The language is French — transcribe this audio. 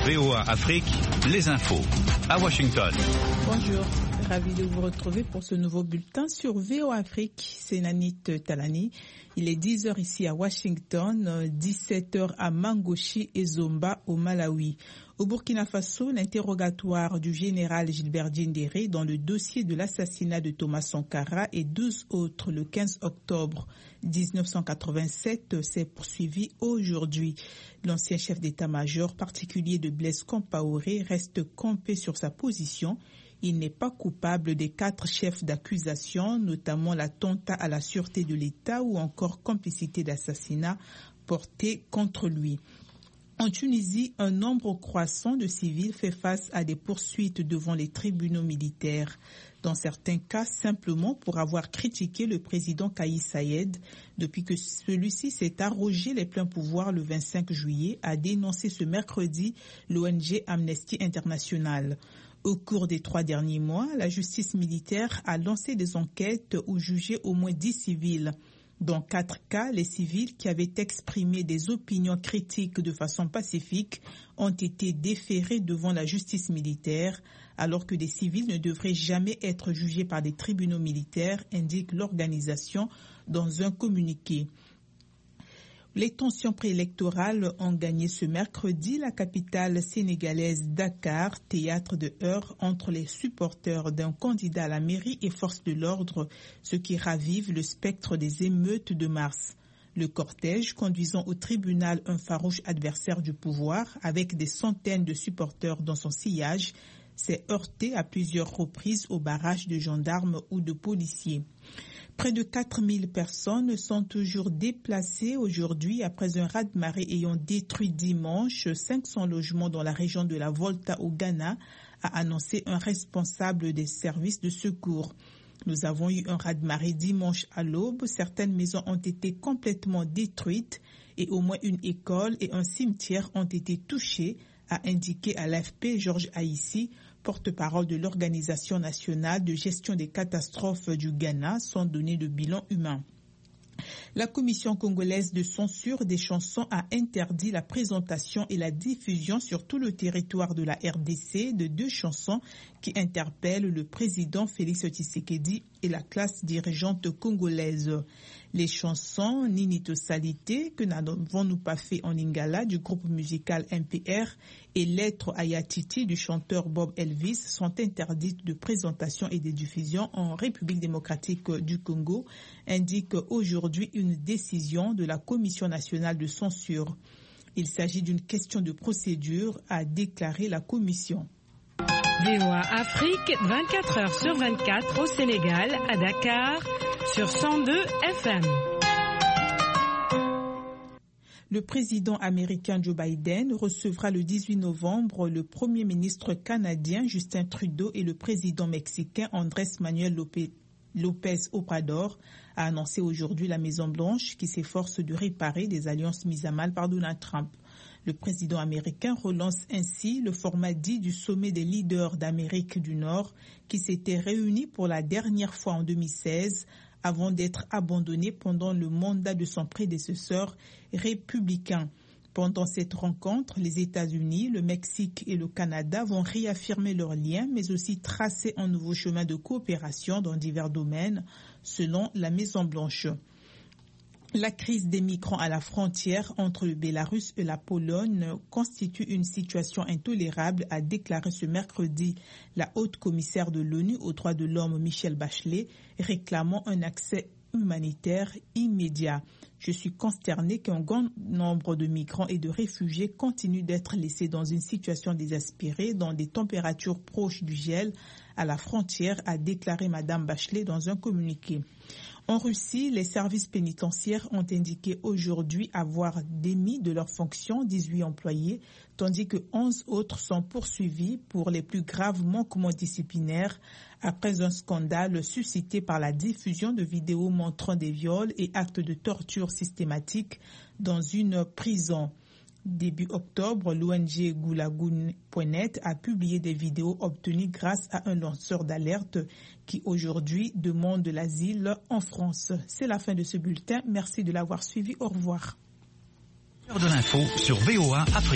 VOA Afrique, les infos. À Washington. Bonjour, ravi de vous retrouver pour ce nouveau bulletin sur VOA Afrique. C'est Nanit Talani. Il est 10h ici à Washington, 17h à Mangochi et Zomba au Malawi. Au Burkina Faso, l'interrogatoire du général Gilbert Diendéré dans le dossier de l'assassinat de Thomas Sankara et 12 autres le 15 octobre 1987 s'est poursuivi aujourd'hui. L'ancien chef d'état-major particulier de Blaise Compaoré reste campé sur sa position. Il n'est pas coupable des 4 chefs d'accusation, notamment l'attentat à la sûreté de l'État ou encore complicité d'assassinat porté contre lui. En Tunisie, un nombre croissant de civils fait face à des poursuites devant les tribunaux militaires. Dans certains cas, simplement pour avoir critiqué le président Kais Saied, depuis que celui-ci s'est arrogé les pleins pouvoirs le 25 juillet, a dénoncé ce mercredi l'ONG Amnesty International. Au cours des 3 derniers mois, la justice militaire a lancé des enquêtes ou jugé au moins 10 civils. Dans 4 cas, les civils qui avaient exprimé des opinions critiques de façon pacifique ont été déférés devant la justice militaire, alors que des civils ne devraient jamais être jugés par des tribunaux militaires, indique l'organisation dans un communiqué. Les tensions préélectorales ont gagné ce mercredi la capitale sénégalaise Dakar, théâtre de heurts entre les supporters d'un candidat à la mairie et forces de l'ordre, ce qui ravive le spectre des émeutes de mars. Le cortège, conduisant au tribunal un farouche adversaire du pouvoir, avec des centaines de supporters dans son sillage, s'est heurté à plusieurs reprises au barrage de gendarmes ou de policiers. Près de 4000 personnes sont toujours déplacées aujourd'hui après un raz-de-marée ayant détruit dimanche 500 logements dans la région de la Volta au Ghana, a annoncé un responsable des services de secours. Nous avons eu un raz-de-marée dimanche à l'aube. Certaines maisons ont été complètement détruites et au moins une école et un cimetière ont été touchés, a indiqué à l'AFP Georges Aïssi, porte-parole de l'Organisation nationale de gestion des catastrophes du Ghana, sans donner de bilan humain. La Commission congolaise de censure des chansons a interdit la présentation et la diffusion sur tout le territoire de la RDC de 2 chansons qui interpellent le président Félix Tshisekedi et la classe dirigeante congolaise. Les chansons Ninito Salité, que n'avons-nous pas fait en Lingala du groupe musical MPR et Lettre Ayatiti du chanteur Bob Elvis sont interdites de présentation et de diffusion en République démocratique du Congo, indique aujourd'hui une décision de la Commission nationale de censure. Il s'agit d'une question de procédure, a déclaré la Commission. VOA Afrique, 24 heures sur 24 au Sénégal, à Dakar, sur 102 FM. Le président américain Joe Biden recevra le 18 novembre le premier ministre canadien Justin Trudeau et le président mexicain Andrés Manuel López Obrador, a annoncé aujourd'hui la Maison-Blanche qui s'efforce de réparer des alliances mises à mal par Donald Trump. Le président américain relance ainsi le format dit du sommet des leaders d'Amérique du Nord qui s'était réuni pour la dernière fois en 2016 avant d'être abandonné pendant le mandat de son prédécesseur républicain. Pendant cette rencontre, les États-Unis, le Mexique et le Canada vont réaffirmer leurs liens, mais aussi tracer un nouveau chemin de coopération dans divers domaines, selon la Maison-Blanche. La crise des migrants à la frontière entre le Bélarus et la Pologne constitue une situation intolérable, a déclaré ce mercredi la haute commissaire de l'ONU aux droits de l'homme Michelle Bachelet, réclamant un accès humanitaire immédiat. Je suis consterné qu'un grand nombre de migrants et de réfugiés continuent d'être laissés dans une situation désespérée, dans des températures proches du gel à la frontière, a déclaré Madame Bachelet dans un communiqué. En Russie, les services pénitentiaires ont indiqué aujourd'hui avoir démis de leurs fonctions 18 employés, tandis que 11 autres sont poursuivis pour les plus graves manquements disciplinaires après un scandale suscité par la diffusion de vidéos montrant des viols et actes de torture systématiques dans une prison. Début octobre, l'ONG Gulagoun.net a publié des vidéos obtenues grâce à un lanceur d'alerte qui aujourd'hui demande de l'asile en France. C'est la fin de ce bulletin. Merci de l'avoir suivi. Au revoir. Heure de l'info sur VOA Afrique.